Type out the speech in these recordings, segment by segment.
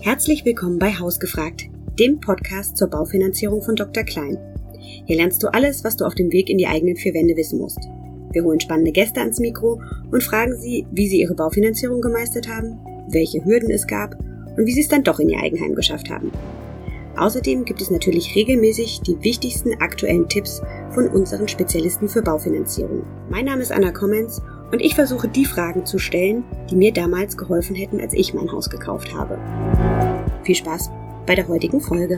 Herzlich willkommen bei Hausgefragt, dem Podcast zur Baufinanzierung von Dr. Klein. Hier lernst du alles, was du auf dem Weg in die eigenen vier Wände wissen musst. Wir holen spannende Gäste ans Mikro und fragen sie, wie sie ihre Baufinanzierung gemeistert haben, welche Hürden es gab und wie sie es dann doch in ihr Eigenheim geschafft haben. Außerdem gibt es natürlich regelmäßig die wichtigsten aktuellen Tipps von unseren Spezialisten für Baufinanzierung. Mein Name ist Anna Kommens und ich versuche die Fragen zu stellen, die mir damals geholfen hätten, als ich mein Haus gekauft habe. Viel Spaß bei der heutigen Folge.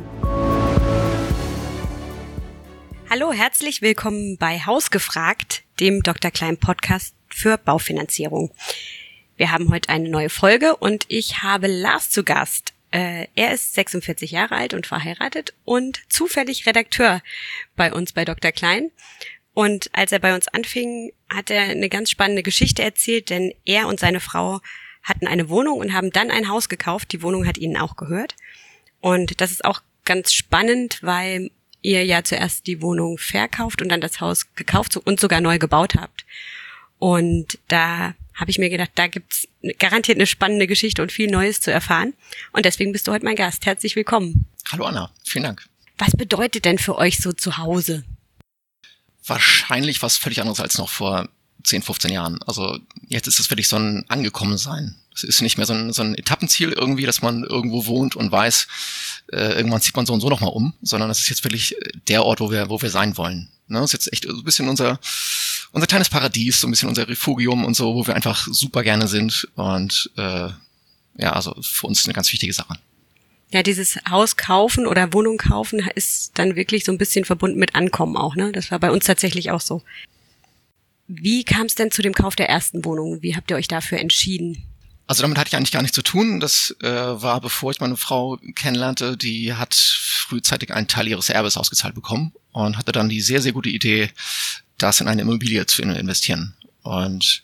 Hallo, herzlich willkommen bei Hausgefragt, dem Dr. Klein Podcast für Baufinanzierung. Wir haben heute eine neue Folge und ich habe Lars zu Gast. Er ist 46 Jahre alt und verheiratet und zufällig Redakteur bei uns bei Dr. Klein. Und als er bei uns anfing, hat er eine ganz spannende Geschichte erzählt, denn er und seine Frau hatten eine Wohnung und haben dann ein Haus gekauft. Die Wohnung hat ihnen auch gehört. Und das ist auch ganz spannend, weil ihr ja zuerst die Wohnung verkauft und dann das Haus gekauft und sogar neu gebaut habt. Und da habe ich mir gedacht, da gibt's garantiert eine spannende Geschichte und viel Neues zu erfahren. Und deswegen bist du heute mein Gast. Herzlich willkommen. Hallo Anna, vielen Dank. Was bedeutet denn für euch so zu Hause? Wahrscheinlich was völlig anderes als noch vor 10, 15 Jahren. Also jetzt ist es wirklich so ein Angekommensein. Es ist nicht mehr so ein Etappenziel irgendwie, dass man irgendwo wohnt und weiß, irgendwann zieht man so und so nochmal um, sondern es ist jetzt wirklich der Ort, wo wir sein wollen. Ne? Das ist jetzt echt so ein bisschen unser kleines Paradies, so ein bisschen unser Refugium und so, wo wir einfach super gerne sind und also für uns eine ganz wichtige Sache. Ja, dieses Haus kaufen oder Wohnung kaufen ist dann wirklich so ein bisschen verbunden mit Ankommen auch, ne? Das war bei uns tatsächlich auch so. Wie kam es denn zu dem Kauf der ersten Wohnung? Wie habt ihr euch dafür entschieden? Also damit hatte ich eigentlich gar nichts zu tun. Das war, bevor ich meine Frau kennenlernte, die hat frühzeitig einen Teil ihres Erbes ausgezahlt bekommen und hatte dann die sehr, sehr gute Idee, das in eine Immobilie zu investieren. Und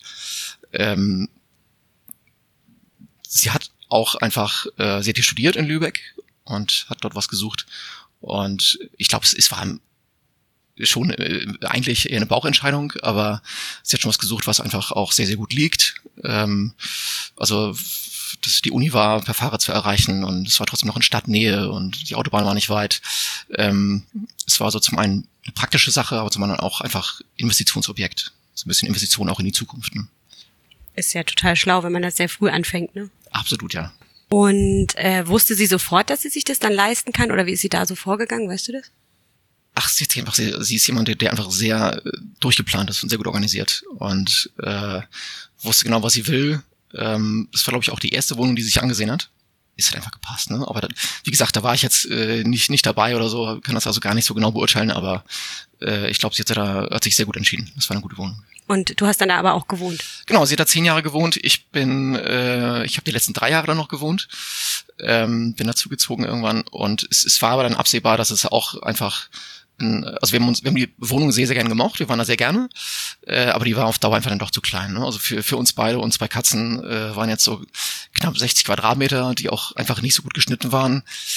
sie hat auch einfach, sie hat hier studiert in Lübeck und hat dort was gesucht. Und ich glaube, es war schon eigentlich eher eine Bauchentscheidung, aber sie hat schon was gesucht, was einfach auch sehr, sehr gut liegt. Die Uni war per Fahrrad zu erreichen und es war trotzdem noch in Stadtnähe und die Autobahn war nicht weit. Es war so zum einen eine praktische Sache, aber zum anderen auch einfach Investitionsobjekt. So ein bisschen Investition auch in die Zukunft. Ne? Ist ja total schlau, wenn man das sehr früh anfängt, ne? Absolut, ja. Und wusste sie sofort, dass sie sich das dann leisten kann? Oder wie ist sie da so vorgegangen? Weißt du das? Ach, sie ist jemand, der einfach sehr durchgeplant ist und sehr gut organisiert und wusste genau, was sie will. Das war, glaube ich, auch die erste Wohnung, die sie sich angesehen hat. Ist halt einfach gepasst, ne? Aber wie gesagt, da war ich jetzt nicht dabei oder so, kann das also gar nicht so genau beurteilen, aber ich glaube, sie hat sich sehr gut entschieden. Das war eine gute Wohnung. Und du hast dann da aber auch gewohnt? Genau, sie hat da 10 Jahre gewohnt. Ich habe die letzten 3 Jahre dann noch gewohnt, bin dazugezogen irgendwann und es war aber dann absehbar, dass es auch einfach wir haben die Wohnung sehr, sehr gerne gemocht, wir waren da sehr gerne, aber die war auf Dauer einfach dann doch zu klein. Ne? Also für uns beide und 2 Katzen waren jetzt so knapp 60 Quadratmeter, die auch einfach nicht so gut geschnitten waren,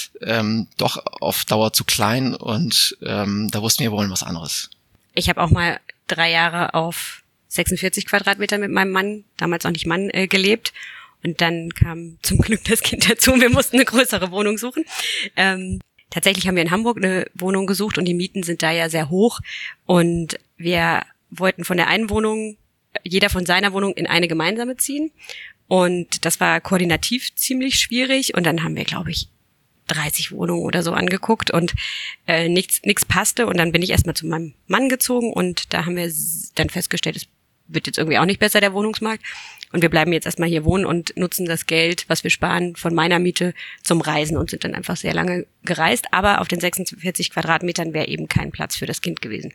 doch auf Dauer zu klein und da wussten wir wollen was anderes. Ich habe auch mal 3 Jahre auf 46 Quadratmeter mit meinem Mann, damals noch nicht Mann, gelebt. Und dann kam zum Glück das Kind dazu und wir mussten eine größere Wohnung suchen. Tatsächlich haben wir in Hamburg eine Wohnung gesucht und die Mieten sind da ja sehr hoch. Und wir wollten von der einen Wohnung, jeder von seiner Wohnung in eine gemeinsame ziehen. Und das war koordinativ ziemlich schwierig. Und dann haben wir, glaube ich, 30 Wohnungen oder so angeguckt und nichts passte. Und dann bin ich erstmal zu meinem Mann gezogen und da haben wir dann festgestellt, es wird jetzt irgendwie auch nicht besser, der Wohnungsmarkt. Und wir bleiben jetzt erstmal hier wohnen und nutzen das Geld, was wir sparen von meiner Miete zum Reisen und sind dann einfach sehr lange gereist. Aber auf den 46 Quadratmetern wäre eben kein Platz für das Kind gewesen.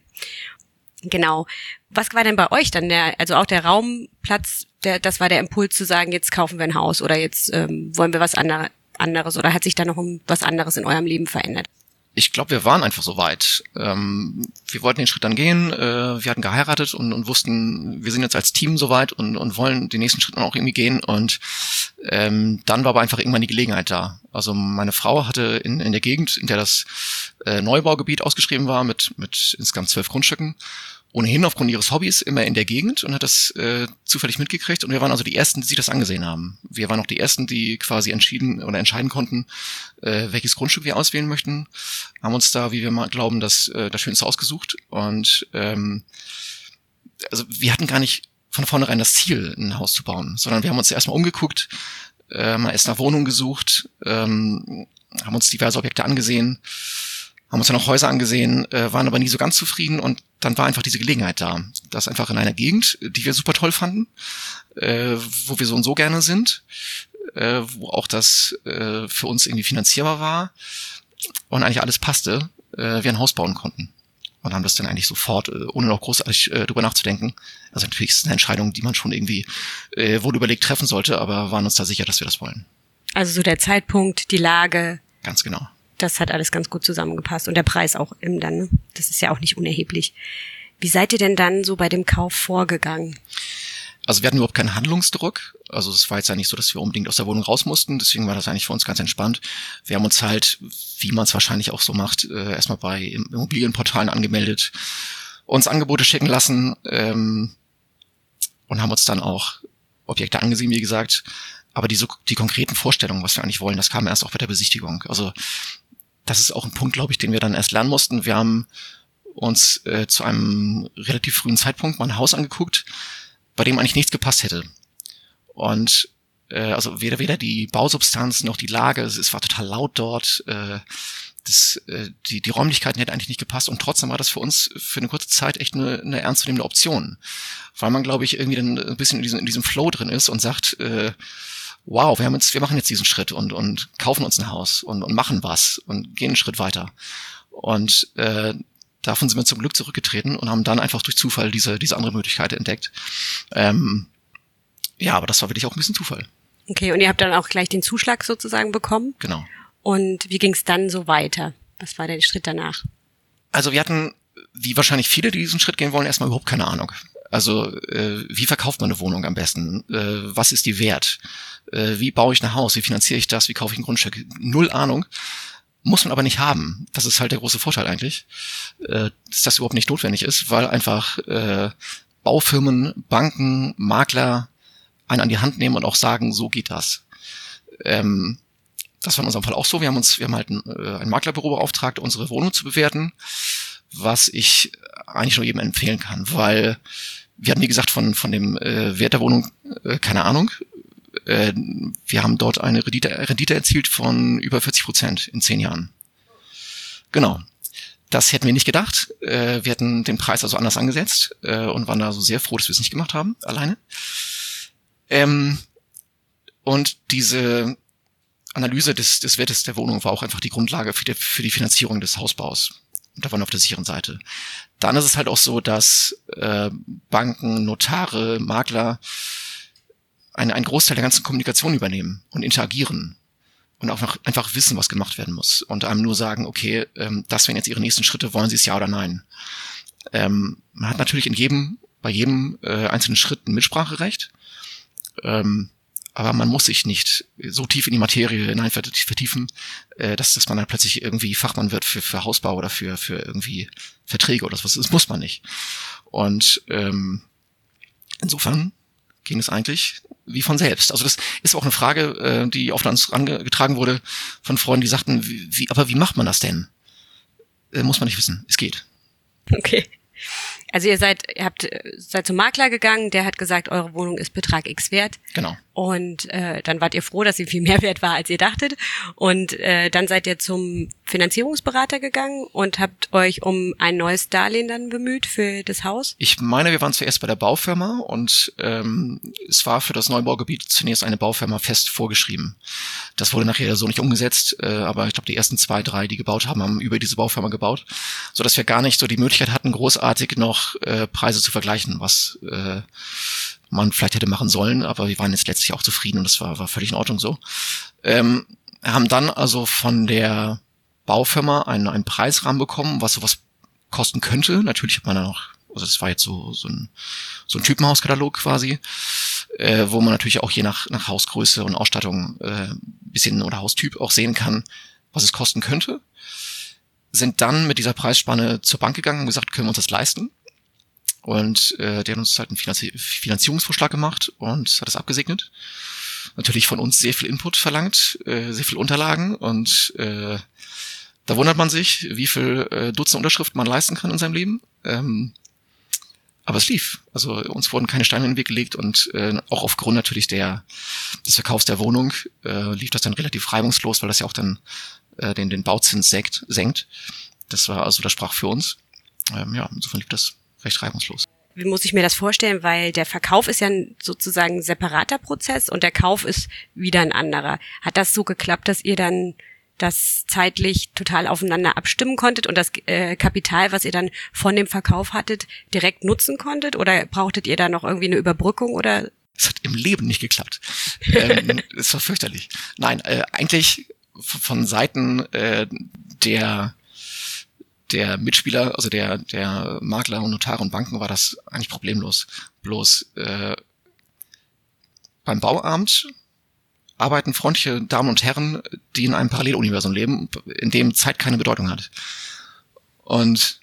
Genau. Was war denn bei euch dann also auch der Raumplatz, das war der Impuls zu sagen, jetzt kaufen wir ein Haus oder jetzt wollen wir was anderes oder hat sich da noch was anderes in eurem Leben verändert? Ich glaube, wir waren einfach so weit. Wir wollten den Schritt dann gehen. Wir hatten geheiratet und wussten, wir sind jetzt als Team so weit und wollen den nächsten Schritt dann auch irgendwie gehen. Und dann war aber einfach irgendwann die Gelegenheit da. Also meine Frau hatte in der Gegend, in der das Neubaugebiet ausgeschrieben war, mit insgesamt 12 Grundstücken. ohnehin aufgrund ihres Hobbys immer in der Gegend und hat das zufällig mitgekriegt. Und wir waren also die Ersten, die sich das angesehen haben. Wir waren auch die Ersten, die quasi entscheiden konnten, welches Grundstück wir auswählen möchten. Haben uns da, wie wir mal glauben, das Schönste ausgesucht. Und also wir hatten gar nicht von vornherein das Ziel, ein Haus zu bauen, sondern wir haben uns erstmal umgeguckt, mal erst nach Wohnungen gesucht, haben uns diverse Objekte angesehen, haben uns dann auch Häuser angesehen, waren aber nie so ganz zufrieden und dann war einfach diese Gelegenheit da, dass einfach in einer Gegend, die wir super toll fanden, wo wir so und so gerne sind, wo auch das für uns irgendwie finanzierbar war und eigentlich alles passte, wir ein Haus bauen konnten. Und haben das dann eigentlich sofort, ohne noch großartig drüber nachzudenken. Also natürlich ist es eine Entscheidung, die man schon irgendwie wohl überlegt treffen sollte, aber waren uns da sicher, dass wir das wollen. Also so der Zeitpunkt, die Lage. Ganz genau. Das hat alles ganz gut zusammengepasst. Und der Preis auch im dann, ne? Das ist ja auch nicht unerheblich. Wie seid ihr denn dann so bei dem Kauf vorgegangen? Also wir hatten überhaupt keinen Handlungsdruck. Also es war jetzt ja nicht so, dass wir unbedingt aus der Wohnung raus mussten. Deswegen war das eigentlich für uns ganz entspannt. Wir haben uns halt, wie man es wahrscheinlich auch so macht, erstmal bei Immobilienportalen angemeldet, uns Angebote schicken lassen und haben uns dann auch Objekte angesehen, wie gesagt. Aber die konkreten Vorstellungen, was wir eigentlich wollen, das kam erst auch bei der Besichtigung. Also das ist auch ein Punkt, glaube ich, den wir dann erst lernen mussten. Wir haben uns zu einem relativ frühen Zeitpunkt mal ein Haus angeguckt, bei dem eigentlich nichts gepasst hätte. Und also weder die Bausubstanz noch die Lage, es war total laut dort, die Räumlichkeiten hätten eigentlich nicht gepasst und trotzdem war das für uns für eine kurze Zeit echt eine ernstzunehmende Option. Weil man, glaube ich, irgendwie dann ein bisschen in diesem Flow drin ist und sagt, wow, wir machen jetzt diesen Schritt und kaufen uns ein Haus und machen was und gehen einen Schritt weiter. Und davon sind wir zum Glück zurückgetreten und haben dann einfach durch Zufall diese andere Möglichkeit entdeckt. Ja, aber das war wirklich auch ein bisschen Zufall. Okay, und ihr habt dann auch gleich den Zuschlag sozusagen bekommen? Genau. Und wie ging es dann so weiter? Was war der Schritt danach? Also wir hatten, wie wahrscheinlich viele, die diesen Schritt gehen wollen, erstmal überhaupt keine Ahnung. Also wie verkauft man eine Wohnung am besten? Was ist die wert? Wie baue ich ein Haus? Wie finanziere ich das? Wie kaufe ich ein Grundstück? Null Ahnung. Muss man aber nicht haben. Das ist halt der große Vorteil eigentlich, dass das überhaupt nicht notwendig ist, weil einfach Baufirmen, Banken, Makler einen an die Hand nehmen und auch sagen, so geht das. Das war in unserem Fall auch so. Wir haben halt ein Maklerbüro beauftragt, unsere Wohnung zu bewerten, was ich eigentlich nur jedem empfehlen kann, weil wir hatten, wie gesagt, von dem Wert der Wohnung keine Ahnung. Wir haben dort eine Rendite erzielt von über 40% in 10 Jahren. Genau. Das hätten wir nicht gedacht. Wir hätten den Preis also anders angesetzt und waren da so sehr froh, dass wir es nicht gemacht haben, alleine. Und diese Analyse des Wertes der Wohnung war auch einfach die Grundlage für die Finanzierung des Hausbaus. Und da waren wir auf der sicheren Seite. Dann ist es halt auch so, dass Banken, Notare, Makler einen Großteil der ganzen Kommunikation übernehmen und interagieren und auch noch einfach wissen, was gemacht werden muss und einem nur sagen, okay, das wären jetzt Ihre nächsten Schritte, wollen Sie es ja oder nein? Man hat natürlich bei jedem einzelnen Schritt ein Mitspracherecht, aber man muss sich nicht so tief in die Materie hinein vertiefen, dass man dann plötzlich irgendwie Fachmann wird für Hausbau oder für irgendwie Verträge oder sowas. Das muss man nicht. Und insofern ging es eigentlich wie von selbst. Also das ist auch eine Frage, die oft an uns herangetragen wurde von Freunden, die sagten, wie macht man das denn? Muss man nicht wissen. Es geht. Okay. Also ihr seid zum Makler gegangen, der hat gesagt, eure Wohnung ist Betrag X wert. Genau. Und dann wart ihr froh, dass sie viel mehr wert war, als ihr dachtet. Und dann seid ihr zum Finanzierungsberater gegangen und habt euch um ein neues Darlehen dann bemüht für das Haus? Ich meine, wir waren zuerst bei der Baufirma und es war für das Neubaugebiet zunächst eine Baufirma fest vorgeschrieben. Das wurde nachher so nicht umgesetzt, aber ich glaube, die ersten 2, 3, die gebaut haben über diese Baufirma gebaut, sodass wir gar nicht so die Möglichkeit hatten, großartig noch Preise zu vergleichen, was man vielleicht hätte machen sollen, aber wir waren jetzt letztlich auch zufrieden und das war völlig in Ordnung so. Haben dann also von der Baufirma einen Preisrahmen bekommen, was sowas kosten könnte. Natürlich hat man dann noch, also das war jetzt so ein Typenhauskatalog quasi, wo man natürlich auch je nach Hausgröße und Ausstattung bisschen oder Haustyp auch sehen kann, was es kosten könnte. Sind dann mit dieser Preisspanne zur Bank gegangen und gesagt, können wir uns das leisten? Und der hat uns halt einen Finanzierungsvorschlag gemacht und hat das abgesegnet. Natürlich von uns sehr viel Input verlangt, sehr viel Unterlagen und da wundert man sich, wie viel Dutzend Unterschriften man leisten kann in seinem Leben. Aber es lief. Also uns wurden keine Steine in den Weg gelegt und auch aufgrund natürlich des Verkaufs der Wohnung lief das dann relativ reibungslos, weil das ja auch dann den Bauzins senkt. Das sprach für uns. Insofern lief das recht reibungslos. Wie muss ich mir das vorstellen? Weil der Verkauf ist ja sozusagen ein separater Prozess und der Kauf ist wieder ein anderer. Hat das so geklappt, dass ihr dann das zeitlich total aufeinander abstimmen konntet und das Kapital, was ihr dann von dem Verkauf hattet, direkt nutzen konntet? Oder brauchtet ihr da noch irgendwie eine Überbrückung oder? Es hat im Leben nicht geklappt. Es war fürchterlich. Nein, eigentlich von Seiten der Mitspieler, also der Makler und Notare und Banken war das eigentlich problemlos. Bloß beim Bauamt arbeiten freundliche Damen und Herren, die in einem Paralleluniversum leben, in dem Zeit keine Bedeutung hat. Und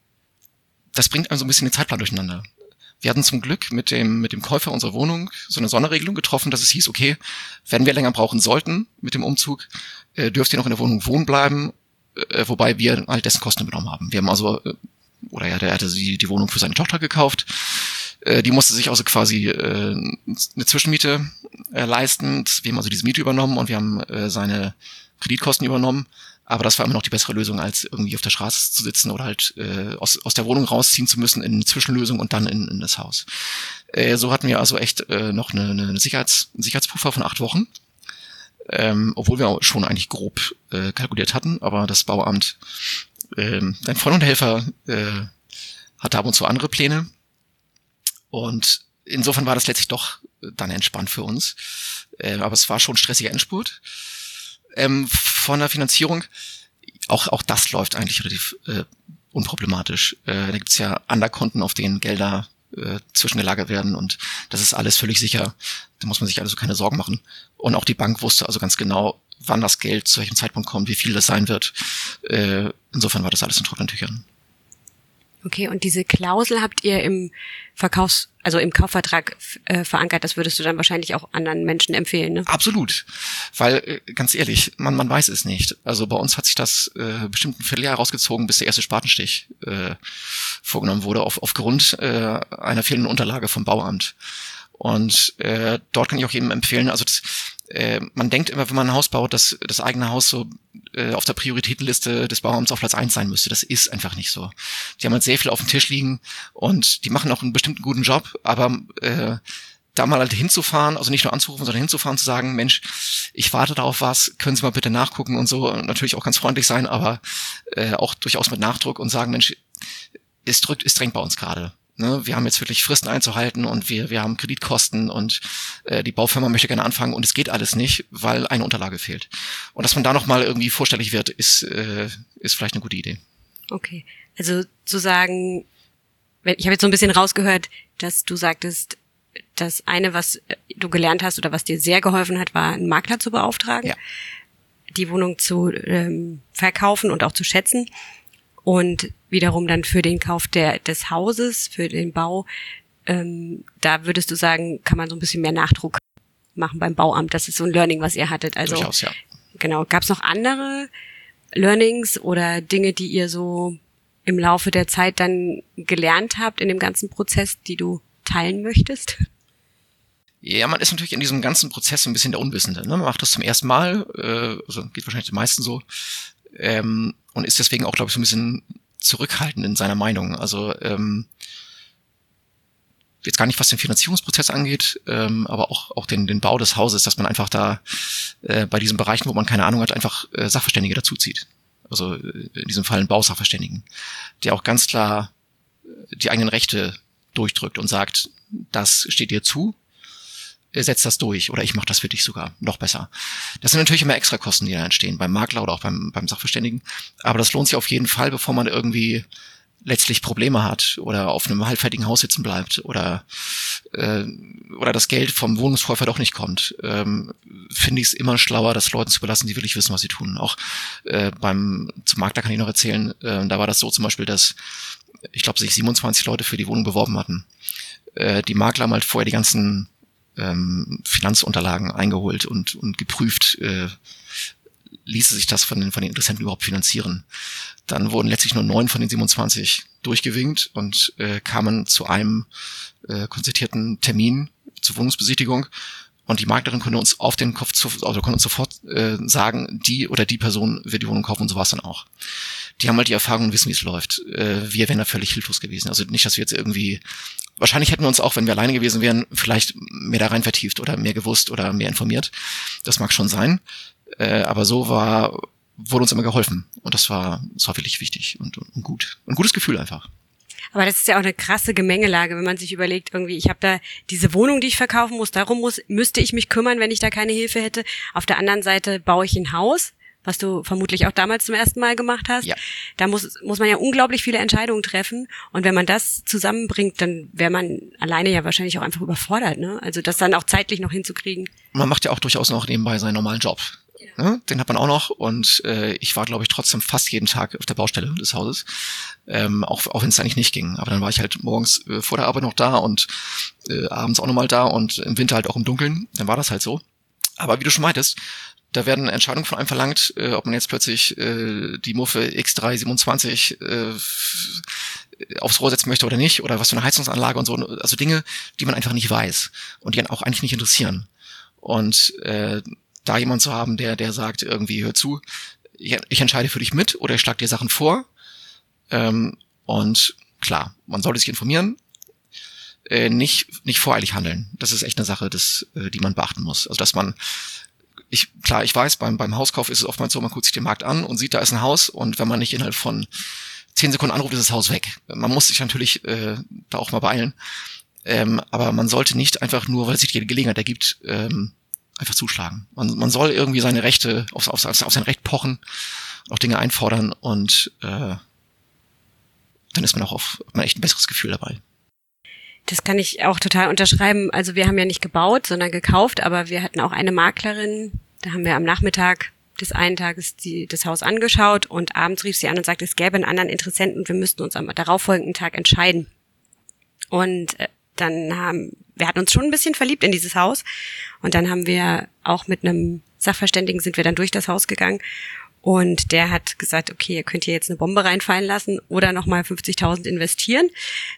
das bringt also ein bisschen den Zeitplan durcheinander. Wir hatten zum Glück mit dem Käufer unserer Wohnung so eine Sonderregelung getroffen, dass es hieß, okay, wenn wir länger brauchen sollten mit dem Umzug, dürft ihr noch in der Wohnung wohnen bleiben, wobei wir halt dessen Kosten übernommen haben. Wir haben also, der hatte die Wohnung für seine Tochter gekauft. Die musste sich also quasi eine Zwischenmiete leisten. Wir haben also diese Miete übernommen und wir haben seine Kreditkosten übernommen. Aber das war immer noch die bessere Lösung, als irgendwie auf der Straße zu sitzen oder halt aus der Wohnung rausziehen zu müssen in eine Zwischenlösung und dann in das Haus. So hatten wir also echt noch einen Sicherheitspuffer von 8 Wochen. Obwohl wir auch schon eigentlich grob kalkuliert hatten, aber das Bauamt, dein Freund und Helfer, hatte ab und zu andere Pläne. Und insofern war das letztlich doch dann entspannt für uns. Aber es war schon ein stressiger Endspurt. Von der Finanzierung, auch das läuft eigentlich relativ unproblematisch. Da gibt's ja Underkonten, auf denen Gelder zwischengelagert werden und das ist alles völlig sicher. Da muss man sich also keine Sorgen machen. Und auch die Bank wusste also ganz genau, wann das Geld zu welchem Zeitpunkt kommt, wie viel das sein wird. Insofern war das alles in trockenen Tüchern. Okay, und diese Klausel habt ihr im Kaufvertrag verankert, das würdest du dann wahrscheinlich auch anderen Menschen empfehlen, ne? Absolut, weil ganz ehrlich, man weiß es nicht. Also bei uns hat sich das bestimmt ein Vierteljahr rausgezogen, bis der erste Spatenstich vorgenommen wurde, aufgrund einer fehlenden Unterlage vom Bauamt. Und dort kann ich auch jedem empfehlen, also man denkt immer, wenn man ein Haus baut, dass das eigene Haus so auf der Prioritätenliste des Bauamts auf Platz 1 sein müsste. Das ist einfach nicht so. Die haben halt sehr viel auf dem Tisch liegen und die machen auch einen bestimmten guten Job, aber da mal halt hinzufahren, also nicht nur anzurufen, sondern hinzufahren, zu sagen, Mensch, ich warte darauf was, können Sie mal bitte nachgucken und so, und natürlich auch ganz freundlich sein, aber auch durchaus mit Nachdruck und sagen, Mensch, es drängt bei uns gerade. Ne, wir haben jetzt wirklich Fristen einzuhalten und wir haben Kreditkosten und die Baufirma möchte gerne anfangen und es geht alles nicht, weil eine Unterlage fehlt. Und dass man da nochmal irgendwie vorstellig wird, ist vielleicht eine gute Idee. Okay, also zu sagen, ich habe jetzt so ein bisschen rausgehört, dass du sagtest, das eine, was du gelernt hast oder was dir sehr geholfen hat, war, einen Makler zu beauftragen, ja, die Wohnung zu verkaufen und auch zu schätzen. Und wiederum dann für den Kauf des Hauses, für den Bau, da würdest du sagen, kann man so ein bisschen mehr Nachdruck machen beim Bauamt. Das ist so ein Learning, was ihr hattet. Also durchaus, ja. Genau. Gab es noch andere Learnings oder Dinge, die ihr so im Laufe der Zeit dann gelernt habt in dem ganzen Prozess, die du teilen möchtest? Ja, man ist natürlich in diesem ganzen Prozess ein bisschen der Unwissende. Ne? Man macht das zum ersten Mal, also geht wahrscheinlich den meisten so. Und ist deswegen auch, glaube ich, so ein bisschen zurückhaltend in seiner Meinung. Also jetzt gar nicht, was den Finanzierungsprozess angeht, aber auch den Bau des Hauses, dass man einfach da bei diesen Bereichen, wo man keine Ahnung hat, einfach Sachverständige dazuzieht. Also in diesem Fall einen Bausachverständigen, der auch ganz klar die eigenen Rechte durchdrückt und sagt, das steht dir zu, setz das durch oder ich mache das für dich sogar noch besser. Das sind natürlich immer Extrakosten, die da entstehen, beim Makler oder auch beim Sachverständigen. Aber das lohnt sich auf jeden Fall, bevor man irgendwie letztlich Probleme hat oder auf einem halbfertigen Haus sitzen bleibt oder das Geld vom Wohnungskäufer doch nicht kommt. Finde ich es immer schlauer, das Leuten zu überlassen, die wirklich wissen, was sie tun. Auch zum Makler kann ich noch erzählen, da war das so zum Beispiel, dass ich glaube, sich 27 Leute für die Wohnung beworben hatten. Die Makler haben halt vorher die ganzen Finanzunterlagen eingeholt und geprüft, ließe sich das von den Interessenten überhaupt finanzieren. Dann wurden letztlich nur 9 von den 27 durchgewinkt und kamen zu einem konzertierten Termin zur Wohnungsbesichtigung. Und die Maklerin konnte uns auf den Kopf konnte uns sofort sagen, die oder die Person wird die Wohnung kaufen, und so war es dann auch. Die haben halt die Erfahrung und wissen, wie es läuft. Wir wären da völlig hilflos gewesen. Also nicht, dass wir jetzt irgendwie, wahrscheinlich hätten wir uns auch, wenn wir alleine gewesen wären, vielleicht mehr da rein vertieft oder mehr gewusst oder mehr informiert. Das mag schon sein. Aber so wurde uns immer geholfen. Und das war wirklich wichtig und gut. Ein gutes Gefühl einfach. Aber das ist ja auch eine krasse Gemengelage, wenn man sich überlegt, irgendwie, ich habe da diese Wohnung, die ich verkaufen muss, müsste ich mich kümmern, wenn ich da keine Hilfe hätte. Auf der anderen Seite baue ich ein Haus, was du vermutlich auch damals zum ersten Mal gemacht hast. Ja. Da muss man ja unglaublich viele Entscheidungen treffen. Und wenn man das zusammenbringt, dann wäre man alleine ja wahrscheinlich auch einfach überfordert, ne? Also das dann auch zeitlich noch hinzukriegen. Man macht ja auch durchaus noch nebenbei seinen normalen Job. Ja. Den hat man auch noch, und ich war, glaube ich, trotzdem fast jeden Tag auf der Baustelle des Hauses, auch wenn es eigentlich nicht ging. Aber dann war ich halt morgens vor der Arbeit noch da und abends auch nochmal da und im Winter halt auch im Dunkeln. Dann war das halt so. Aber wie du schon meintest, da werden Entscheidungen von einem verlangt, ob man jetzt plötzlich die Muffe X327 aufs Rohr setzen möchte oder nicht, oder was für eine Heizungsanlage und so. Also Dinge, die man einfach nicht weiß und die einen auch eigentlich nicht interessieren. Und da jemand zu haben, der sagt irgendwie, hör zu, ich entscheide für dich mit oder ich schlage dir Sachen vor. Und klar, man sollte sich informieren, nicht voreilig handeln. Das ist echt eine Sache, die man beachten muss. Also dass man, ich weiß, beim Hauskauf ist es oftmals so, man guckt sich den Markt an und sieht, da ist ein Haus, und wenn man nicht innerhalb von 10 Sekunden anruft, ist das Haus weg. Man muss sich natürlich da auch mal beeilen. Aber man sollte nicht einfach nur, weil es sich die Gelegenheit ergibt, einfach zuschlagen. Man soll irgendwie seine Rechte, auf sein Recht pochen, auch Dinge einfordern, und dann ist man auch hat man echt ein besseres Gefühl dabei. Das kann ich auch total unterschreiben. Also wir haben ja nicht gebaut, sondern gekauft, aber wir hatten auch eine Maklerin. Da haben wir am Nachmittag des einen Tages das Haus angeschaut, und abends rief sie an und sagte, es gäbe einen anderen Interessenten und wir müssten uns am darauffolgenden Tag entscheiden. Und wir hatten uns schon ein bisschen verliebt in dieses Haus, und dann haben wir auch mit einem Sachverständigen sind wir dann durch das Haus gegangen, und der hat gesagt, okay, ihr könnt hier jetzt eine Bombe reinfallen lassen oder nochmal 50.000 investieren,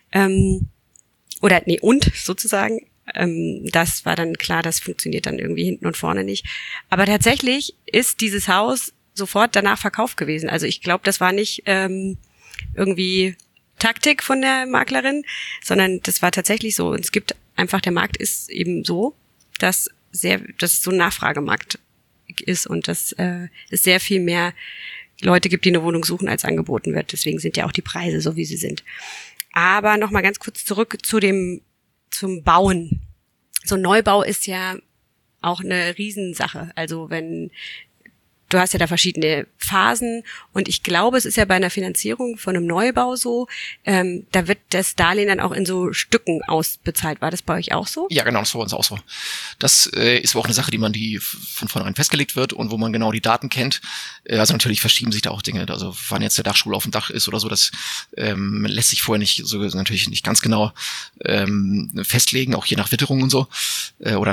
sozusagen. Das war dann klar, das funktioniert dann irgendwie hinten und vorne nicht. Aber tatsächlich ist dieses Haus sofort danach verkauft gewesen. Also ich glaube, das war nicht irgendwie Taktik von der Maklerin, sondern das war tatsächlich so. Und es gibt einfach, der Markt ist eben so, dass es so ein Nachfragemarkt ist und dass es sehr viel mehr Leute gibt, die eine Wohnung suchen, als angeboten wird. Deswegen sind ja auch die Preise so, wie sie sind. Aber nochmal ganz kurz zurück zum Bauen. So ein Neubau ist ja auch eine Riesensache. Also du hast ja da verschiedene Phasen, und ich glaube, es ist ja bei einer Finanzierung von einem Neubau so, da wird das Darlehen dann auch in so Stücken ausbezahlt. War das bei euch auch so? Ja, genau, das war bei uns auch so. Das ist aber auch eine Sache, die von vornherein festgelegt wird und wo man genau die Daten kennt. Also natürlich verschieben sich da auch Dinge. Also wann jetzt der Dachstuhl auf dem Dach ist oder so, das lässt sich vorher natürlich nicht ganz genau festlegen, auch je nach Witterung und so. Oder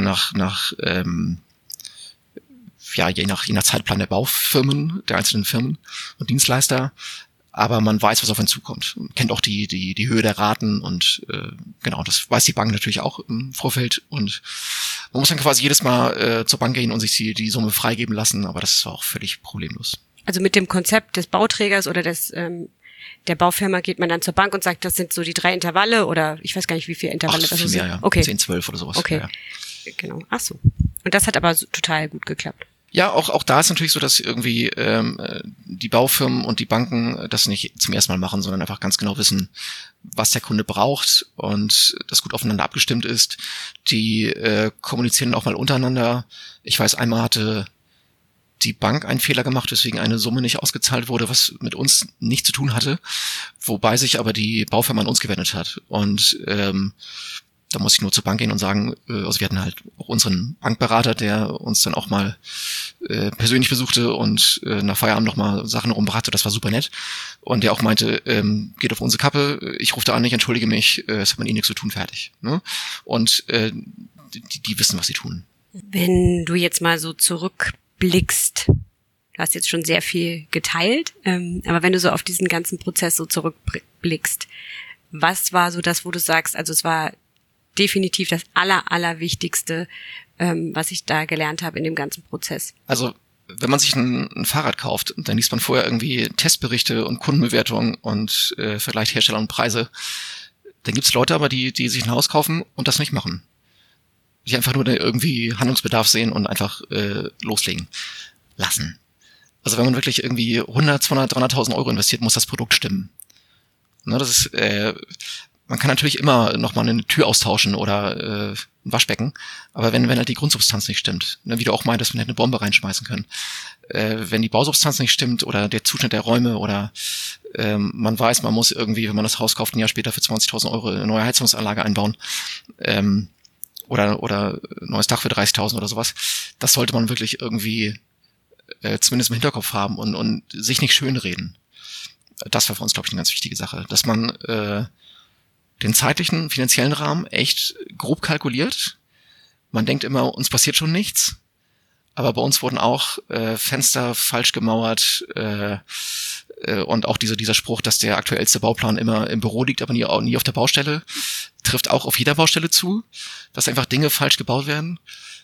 je nach Zeitplan der Baufirmen, der einzelnen Firmen und Dienstleister. Aber man weiß, was auf einen zukommt. Man kennt auch die Höhe der Raten, und genau, das weiß die Bank natürlich auch im Vorfeld. Und man muss dann quasi jedes Mal zur Bank gehen und sich die Summe freigeben lassen, aber das ist auch völlig problemlos. Also mit dem Konzept des Bauträgers oder der Baufirma geht man dann zur Bank und sagt, das sind so die 3 Intervalle, oder ich weiß gar nicht, wie viele Intervalle das sind. Ja. Okay. 10, 12 oder sowas. Okay, ja. Genau. Ach so. Und das hat aber total gut geklappt. Ja, auch da ist natürlich so, dass irgendwie die Baufirmen und die Banken das nicht zum ersten Mal machen, sondern einfach ganz genau wissen, was der Kunde braucht und das gut aufeinander abgestimmt ist. Die kommunizieren auch mal untereinander. Ich weiß, einmal hatte die Bank einen Fehler gemacht, weswegen eine Summe nicht ausgezahlt wurde, was mit uns nichts zu tun hatte, wobei sich aber die Baufirma an uns gewendet hat. Und dann Da muss ich nur zur Bank gehen und sagen, also wir hatten halt auch unseren Bankberater, der uns dann auch mal persönlich besuchte und nach Feierabend noch mal Sachen rumbrachte. Das war super nett. Und der auch meinte, geht auf unsere Kappe, ich rufe da an, ich entschuldige mich, es hat mit Ihnen nichts zu tun, fertig. Ne? Und die wissen, was sie tun. Wenn du jetzt mal so zurückblickst, du hast jetzt schon sehr viel geteilt, aber wenn du so auf diesen ganzen Prozess so zurückblickst, was war so das, wo du sagst, also es war definitiv das Allerwichtigste, was ich da gelernt habe in dem ganzen Prozess? Also wenn man sich ein Fahrrad kauft, dann liest man vorher irgendwie Testberichte und Kundenbewertungen und vergleicht Hersteller und Preise. Dann gibt's Leute aber, die sich ein Haus kaufen und das nicht machen. Die einfach nur irgendwie Handlungsbedarf sehen und einfach loslegen lassen. Also wenn man wirklich irgendwie 100, 200, 300.000 Euro investiert, muss das Produkt stimmen. Ne, das ist, man kann natürlich immer nochmal eine Tür austauschen oder ein Waschbecken, aber wenn halt die Grundsubstanz nicht stimmt, ne, wie du auch meintest, man hätte eine Bombe reinschmeißen können, wenn die Bausubstanz nicht stimmt oder der Zuschnitt der Räume oder man weiß, man muss irgendwie, wenn man das Haus kauft, ein Jahr später für 20.000 Euro eine neue Heizungsanlage einbauen, oder neues Dach für 30.000 oder sowas, das sollte man wirklich irgendwie zumindest im Hinterkopf haben und sich nicht schönreden. Das war für uns, glaube ich, eine ganz wichtige Sache, dass man den zeitlichen, finanziellen Rahmen echt grob kalkuliert. Man denkt immer, uns passiert schon nichts, aber bei uns wurden auch Fenster falsch gemauert und auch dieser Spruch, dass der aktuellste Bauplan immer im Büro liegt, aber nie auf der Baustelle, trifft auch auf jeder Baustelle zu, dass einfach Dinge falsch gebaut werden.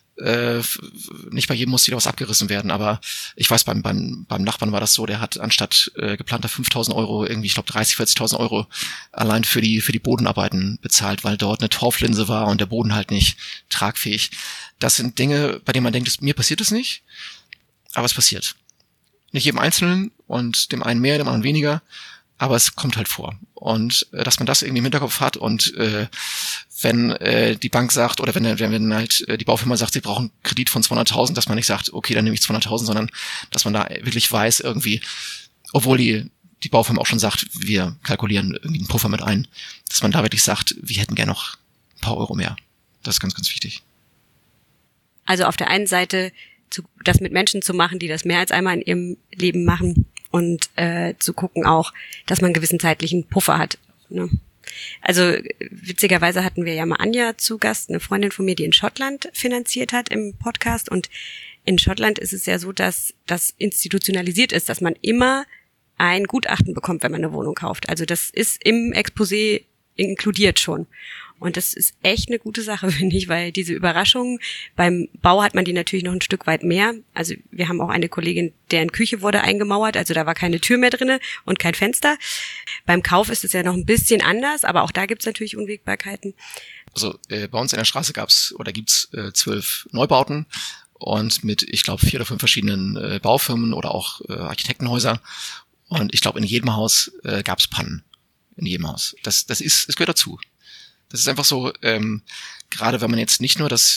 Nicht bei jedem muss wieder was abgerissen werden, aber ich weiß, beim Nachbarn war das so, der hat anstatt geplanter 5.000 Euro irgendwie, ich glaube 30.000, 40.000 Euro allein für die Bodenarbeiten bezahlt, weil dort eine Torflinse war und der Boden halt nicht tragfähig. Das sind Dinge, bei denen man denkt, mir passiert es nicht, aber es passiert. Nicht jedem Einzelnen und dem einen mehr, dem anderen weniger, aber es kommt halt vor. Und dass man das irgendwie im Hinterkopf hat und wenn die Bank sagt oder wenn halt die Baufirma sagt, sie brauchen Kredit von 200.000, dass man nicht sagt, okay, dann nehme ich 200.000, sondern dass man da wirklich weiß irgendwie, obwohl die Baufirma auch schon sagt, wir kalkulieren irgendwie einen Puffer mit ein, dass man da wirklich sagt, wir hätten gerne noch ein paar Euro mehr. Das ist ganz, ganz wichtig. Also auf der einen Seite das mit Menschen zu machen, die das mehr als einmal in ihrem Leben machen und zu gucken auch, dass man einen gewissen zeitlichen Puffer hat. Ne? Also witzigerweise hatten wir ja mal Anja zu Gast, eine Freundin von mir, die in Schottland finanziert hat im Podcast. Und in Schottland ist es ja so, dass das institutionalisiert ist, dass man immer ein Gutachten bekommt, wenn man eine Wohnung kauft. Also das ist im Exposé inkludiert schon. Und das ist echt eine gute Sache, finde ich, weil diese Überraschungen, beim Bau hat man die natürlich noch ein Stück weit mehr. Also wir haben auch eine Kollegin, deren Küche wurde eingemauert, also da war keine Tür mehr drinne und kein Fenster. Beim Kauf ist es ja noch ein bisschen anders, aber auch da gibt's natürlich Unwägbarkeiten. Also bei uns in der Straße gibt's 12 Neubauten und mit, ich glaube, 4 oder 5 verschiedenen Baufirmen oder auch Architektenhäuser. Und ich glaube, in jedem Haus gab's Pannen. In jedem Haus. Es gehört dazu. Das ist einfach so, gerade wenn man jetzt nicht nur das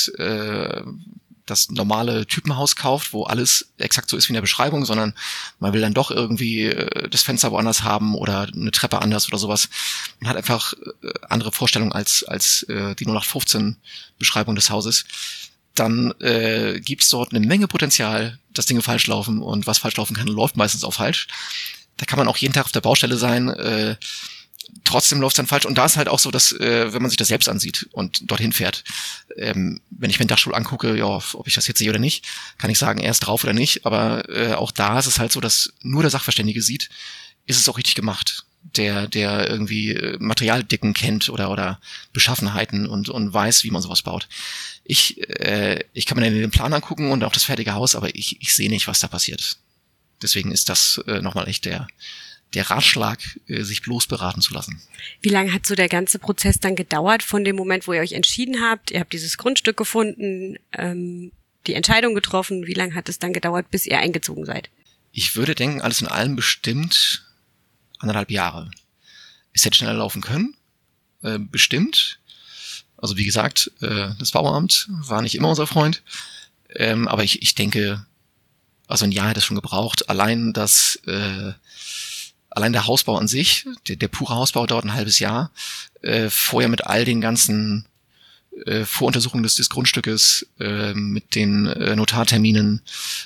normale Typenhaus kauft, wo alles exakt so ist wie in der Beschreibung, sondern man will dann doch irgendwie das Fenster woanders haben oder eine Treppe anders oder sowas. Man hat einfach andere Vorstellungen als die 0815 Beschreibung des Hauses. Dann gibt's dort eine Menge Potenzial, dass Dinge falsch laufen, und was falsch laufen kann, läuft meistens auch falsch. Da kann man auch jeden Tag auf der Baustelle sein, trotzdem läuft es dann falsch. Und da ist halt auch so, dass, wenn man sich das selbst ansieht und dorthin fährt, wenn ich mir den Dachstuhl angucke, ja, ob ich das jetzt sehe oder nicht, kann ich sagen, er ist drauf oder nicht. Aber auch da ist es halt so, dass nur der Sachverständige sieht, ist es auch richtig gemacht. Der irgendwie Materialdicken kennt oder Beschaffenheiten und weiß, wie man sowas baut. Ich kann mir den Plan angucken und auch das fertige Haus, aber ich sehe nicht, was da passiert. Deswegen ist das nochmal echt der Ratschlag, sich bloß beraten zu lassen. Wie lange hat so der ganze Prozess dann gedauert von dem Moment, wo ihr euch entschieden habt? Ihr habt dieses Grundstück gefunden, die Entscheidung getroffen. Wie lange hat es dann gedauert, bis ihr eingezogen seid? Ich würde denken, alles in allem bestimmt 1,5 Jahre. Es hätte schneller laufen können, bestimmt. Also wie gesagt, das Bauamt war nicht immer unser Freund. Aber ich denke, also ein Jahr hätte es schon gebraucht. Allein, dass allein der Hausbau an sich, der pure Hausbau dauert ein halbes Jahr. Vorher mit all den ganzen Voruntersuchungen des Grundstückes, mit den Notarterminen,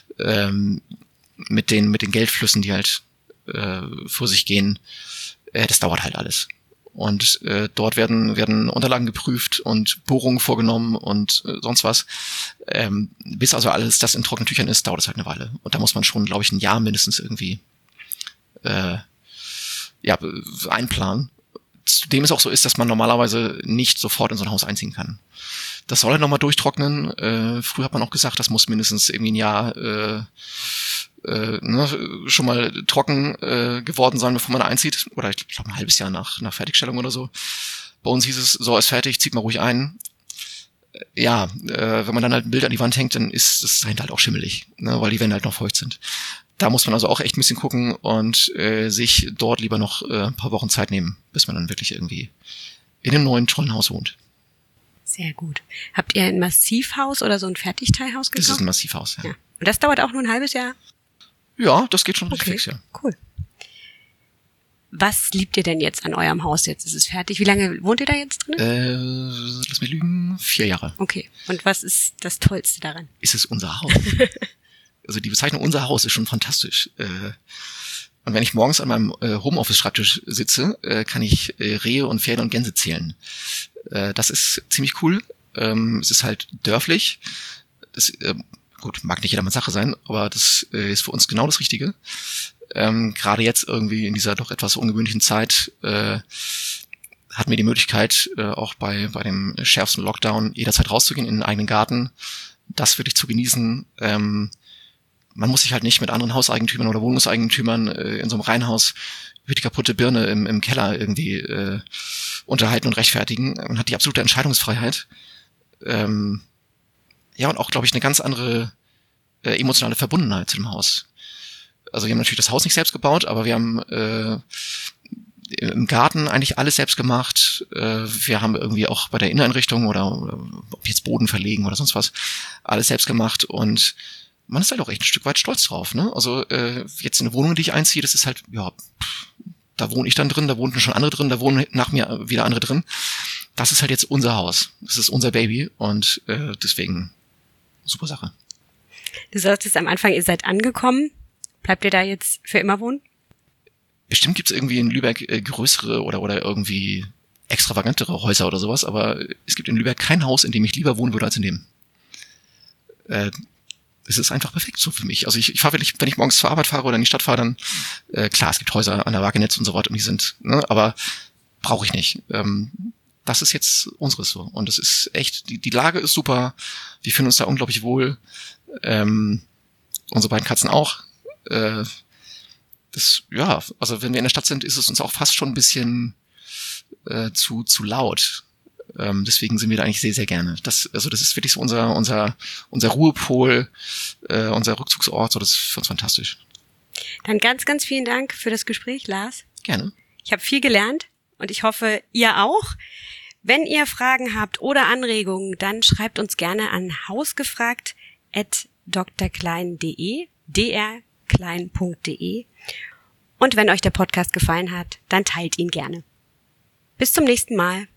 mit den Geldflüssen, die halt vor sich gehen. Das dauert halt alles. Und dort werden Unterlagen geprüft und Bohrungen vorgenommen und sonst was. Bis also alles das in trockenen Tüchern ist, dauert es halt eine Weile. Und da muss man schon, glaube ich, ein Jahr mindestens irgendwie einplanen. Zudem es auch so ist, dass man normalerweise nicht sofort in so ein Haus einziehen kann. Das soll halt nochmal durchtrocknen. Früher hat man auch gesagt, das muss mindestens irgendwie ein Jahr schon mal trocken geworden sein, bevor man einzieht. Oder ich glaube ein halbes Jahr nach Fertigstellung oder so. Bei uns hieß es, so ist fertig, zieht mal ruhig ein. Wenn man dann halt ein Bild an die Wand hängt, dann ist das dahinter halt auch schimmelig, ne, weil die Wände halt noch feucht sind. Da muss man also auch echt ein bisschen gucken und sich dort lieber noch ein paar Wochen Zeit nehmen, bis man dann wirklich irgendwie in einem neuen, tollen Haus wohnt. Sehr gut. Habt ihr ein Massivhaus oder so ein Fertigteilhaus gekauft? Das ist ein Massivhaus, ja. Und das dauert auch nur ein halbes Jahr? Ja, das geht schon richtig fix, ja. Cool. Was liebt ihr denn jetzt an eurem Haus? Jetzt ist es fertig. Wie lange wohnt ihr da jetzt drin? Lass mich lügen, 4 Jahre. Okay. Und was ist das Tollste daran? Ist es unser Haus? Also die Bezeichnung unser Haus ist schon fantastisch. Und wenn ich morgens an meinem Homeoffice-Schreibtisch sitze, kann ich Rehe und Pferde und Gänse zählen. Das ist ziemlich cool. Es ist halt dörflich. Das, gut, mag nicht jedermanns Sache sein, aber das ist für uns genau das Richtige. Gerade jetzt irgendwie in dieser doch etwas ungewöhnlichen Zeit hatten wir die Möglichkeit, auch bei dem schärfsten Lockdown jederzeit rauszugehen in den eigenen Garten, das wirklich zu genießen. Man muss sich halt nicht mit anderen Hauseigentümern oder Wohnungseigentümern in so einem Reihenhaus über die kaputte Birne im Keller irgendwie unterhalten und rechtfertigen. Man hat die absolute Entscheidungsfreiheit. Und auch, glaube ich, eine ganz andere emotionale Verbundenheit zu dem Haus. Also wir haben natürlich das Haus nicht selbst gebaut, aber wir haben im Garten eigentlich alles selbst gemacht. Wir haben irgendwie auch bei der Inneneinrichtung oder ob jetzt Boden verlegen oder sonst was, alles selbst gemacht und man ist halt auch echt ein Stück weit stolz drauf, ne? Also jetzt in eine Wohnung, die ich einziehe, das ist halt, da wohne ich dann drin, da wohnten schon andere drin, da wohnen nach mir wieder andere drin. Das ist halt jetzt unser Haus, das ist unser Baby und deswegen super Sache. Du sagtest am Anfang, ihr seid angekommen. Bleibt ihr da jetzt für immer wohnen? Bestimmt gibt's irgendwie in Lübeck größere oder irgendwie extravagantere Häuser oder sowas, aber es gibt in Lübeck kein Haus, in dem ich lieber wohnen würde als in dem. Es ist einfach perfekt so für mich. Also ich fahre wirklich, wenn ich morgens zur Arbeit fahre oder in die Stadt fahre, dann, klar, es gibt Häuser an der Wagenetz und so weiter und die sind, ne, aber brauche ich nicht. Das ist jetzt unseres so. Und es ist echt, die Lage ist super. Wir fühlen uns da unglaublich wohl. Unsere beiden Katzen auch. Also wenn wir in der Stadt sind, ist es uns auch fast schon ein bisschen zu laut. Deswegen sind wir da eigentlich sehr, sehr gerne. Das ist wirklich so unser Ruhepol, unser Rückzugsort. So, das ist für uns fantastisch. Dann ganz, ganz vielen Dank für das Gespräch, Lars. Gerne. Ich habe viel gelernt und ich hoffe, ihr auch. Wenn ihr Fragen habt oder Anregungen, dann schreibt uns gerne an hausgefragt@drklein.de, drklein.de. Und wenn euch der Podcast gefallen hat, dann teilt ihn gerne. Bis zum nächsten Mal.